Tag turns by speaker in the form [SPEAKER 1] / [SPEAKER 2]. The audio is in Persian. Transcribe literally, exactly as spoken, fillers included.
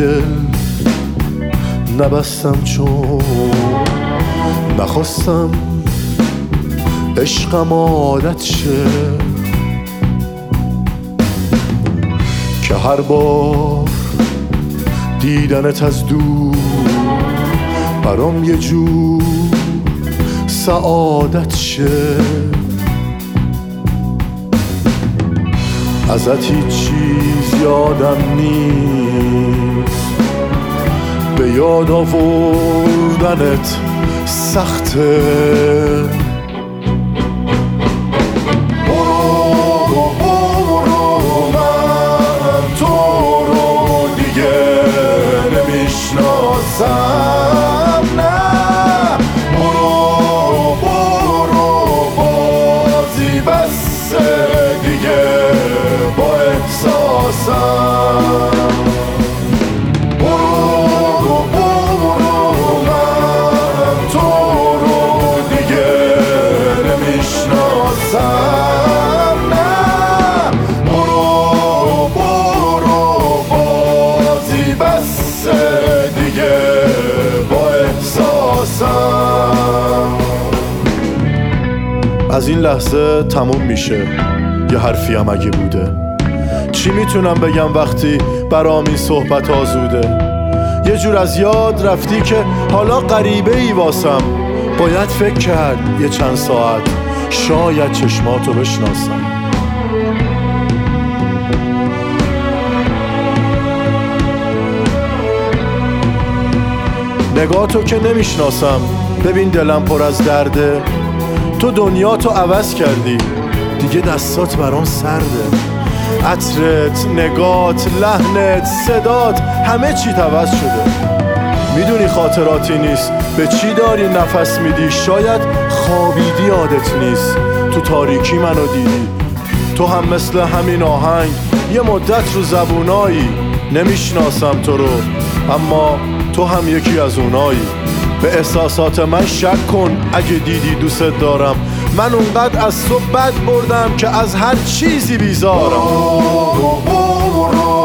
[SPEAKER 1] دل نبستم چون نخواستم عشقم عادت شه که هر بار دیدنت از دور برام یه جور سعادت شه ازت هیچ چیز یادم نیست به یاد آوردنت سخته برو برو من تو رو دیگه نمیشناسم نه برو برو بازی بسه دیگه با احساسم برو برو من تو رو دیگه نمیشناسم نه برو برو بازی بسه دیگه با احساسم از این لحظه تموم میشه یه حرفی هم اگه بوده چی میتونم بگم وقتی برام این صحبت آزوده یه جور از یاد رفتی که حالا غریبه ای واسم باید فکر کرد یه چند ساعت شاید چشماتو بشناسم نگاهتو که نمیشناسم ببین دلم پر از درده تو دنیاتو عوض کردی دیگه دستات برام سرده عطرت، نگات، لحنت، صدات همه چی عوض شده میدونی خاطراتی نیست به چی داری نفس میدی شاید خوابیدی یادت نیست تو تاریکی منو دیدی تو هم مثل همین آهنگ یه مدت رو زبونایی نمیشناسم تو رو اما تو هم یکی از اونایی به احساسات من شک کن اگه دیدی دوست دارم من اونقدر از تو بد بردم که از هر چیزی بیزارم برو برو